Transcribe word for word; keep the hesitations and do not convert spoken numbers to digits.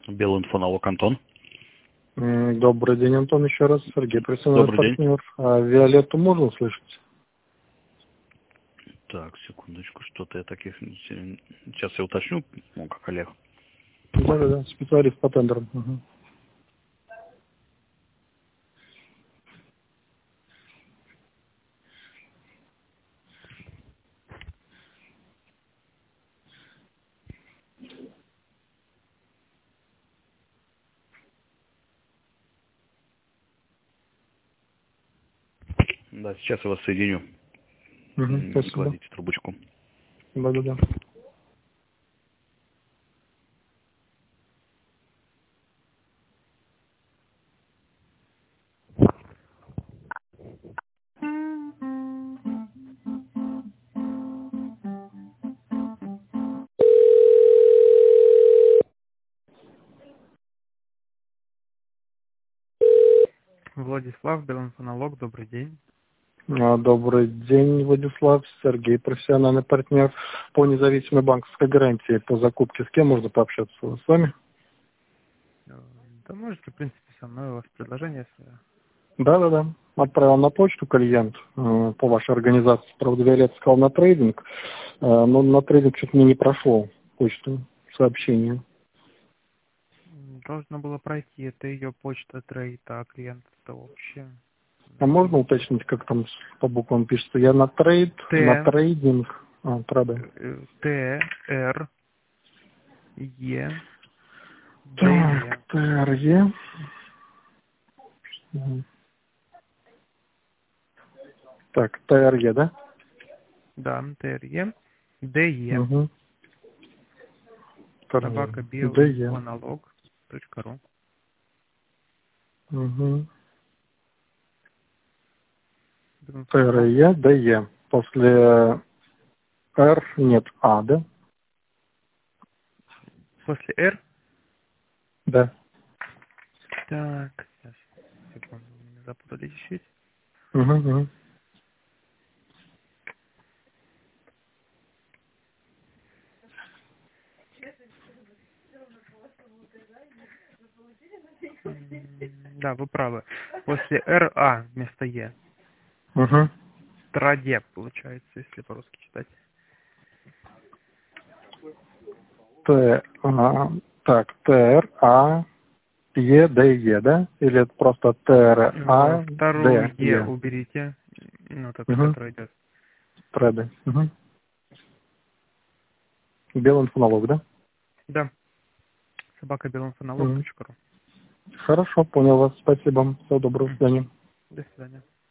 Белинфоналог, Антон. М, Добрый день, Антон, еще раз. Сергей, профессиональный Добрый день. партнер. А Виолетту можно услышать? Так, секундочку, что-то я таких... Сейчас я уточню, ну, как Олег. Да-да-да, специалист по тендерам. Мгм. Да, сейчас я вас соединю. Мгм, Не спасибо. кладите трубочку. Да-да-да. Владислав, Белинфоналог, добрый день. А, Добрый день, Владислав. Сергей, профессиональный партнер по независимой банковской гарантии по закупке. С кем можно пообщаться? С вами? Э, Да можете, в принципе, со мной у вас предложение свое. Да-да-да. Отправил на почту клиент э, по вашей организации. Правда, Виолетта сказал на трейдинг, э, но на трейдинг что-то мне не прошло почту сообщение. М, Должно было пройти, это ее почта трейд, а клиент это общее. А можно уточнить, как там с- по буквам пишется? Я на трейд, на Т, трейдинг. А, трады. э, Т, Р, Е, Д, Е. Так, ТРЕ. Мгм. Так, ТРЕ, да? Да, Т, Р, Е, Д, Е, Угу. собака ДЕ. белинфоналог точка ру. Угу. Белинфоналог. ТРЕ, ДЕ. После Р нет А, да? После Р. Да. Так, сейчас, секунду, вы меня запутали чуть-чуть. Угу, угу. М, Да, вы правы. После Р, А вместо Е. Угу. Траде, получается, если по-русски читать. Т, а, так, ТР, А, Е, Д, Е, да? Или это просто ТР, Э, А, Вторую Д, Е Е? уберите, ну, такая, Угу. которая идет. Треды. Угу. Белинфоналог, да? Да, собака Угу. белинфоналог точка ру. Хорошо, понял вас. Спасибо. Всего доброго. До свидания. До свидания.